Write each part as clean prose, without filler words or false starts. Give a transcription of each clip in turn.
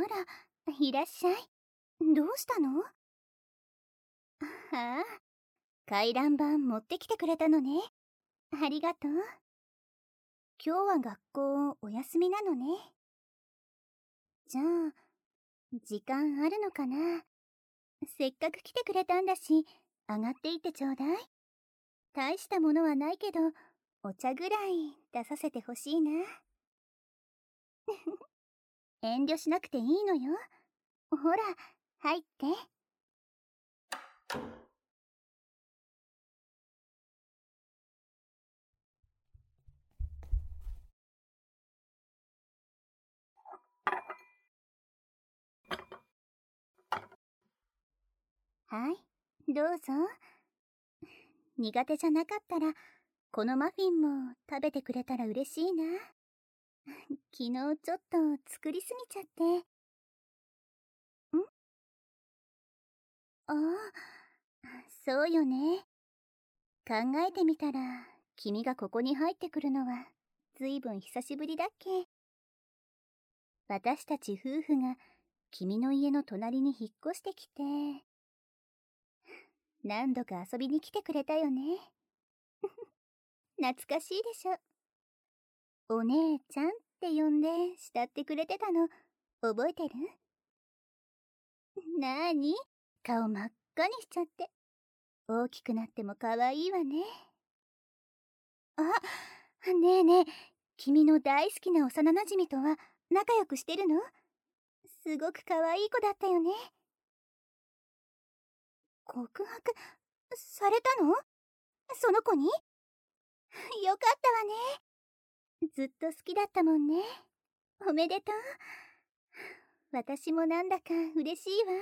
ら、いらっしゃい。どうしたの？ああ、回覧板持ってきてくれたのね。ありがとう。今日は学校お休みなのね。じゃあ、時間あるのかな？せっかく来てくれたんだし、上がっていってちょうだい。大したものはないけど、お茶ぐらい出させてほしいな。遠慮しなくていいのよ。ほら、入って。はい、どうぞ。苦手じゃなかったら、このマフィンも食べてくれたら嬉しいな。昨日ちょっと作りすぎちゃって。ああ、そうよね。考えてみたら、君がここに入ってくるのは、ずいぶん久しぶりだっけ。私たち夫婦が、君の家の隣に引っ越してきて、何度か遊びに来てくれたよね。懐かしいでしょ。お姉ちゃんって呼んで慕ってくれてたの、覚えてる？なーに？顔真っ赤にしちゃって。大きくなっても可愛いわね。あ、ねえねえ、君の大好きな幼なじみとは仲良くしてるの？すごく可愛い子だったよね。告白されたの？その子に？よかったわね。ずっと好きだったもんね。おめでとう。私もなんだか嬉しいわ。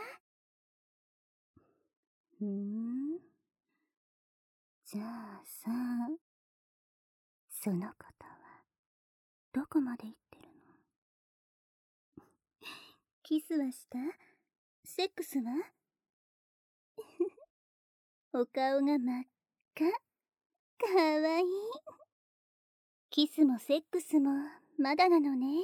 じゃあさ、その子とはどこまで行ってるの？キスはした？セックスは？お顔が真っ赤。かわいい。キスもセックスもまだなのね。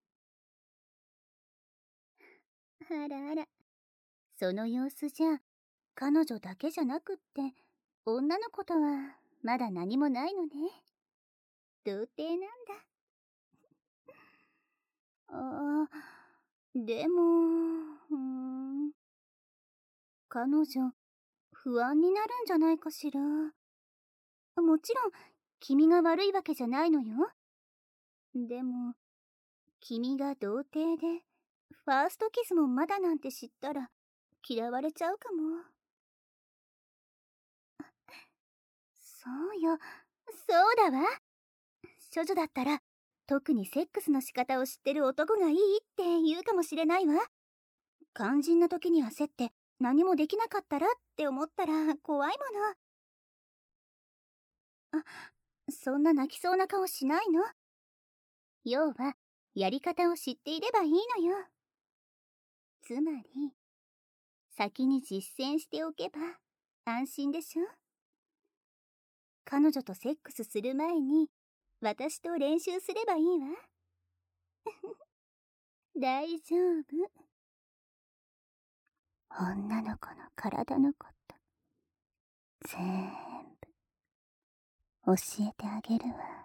あらあら、その様子じゃ彼女だけじゃなくって女の子とはまだ何もないのね。童貞なんだ。ああ、でも彼女不安になるんじゃないかしら。もちろん君が悪いわけじゃないのよ。でも君が童貞でファーストキスもまだなんて知ったら嫌われちゃうかも。そうよ、そうだわ。処女だったら特にセックスの仕方を知ってる男がいいって言うかもしれないわ。肝心な時に焦って何もできなかったらって思ったら怖いもの。あ、そんな泣きそうな顔しないの。要はやり方を知っていればいいのよ。つまり先に実践しておけば安心でしょ。彼女とセックスする前に私と練習すればいいわ。大丈夫。女の子の体のこと全部教えてあげるわ。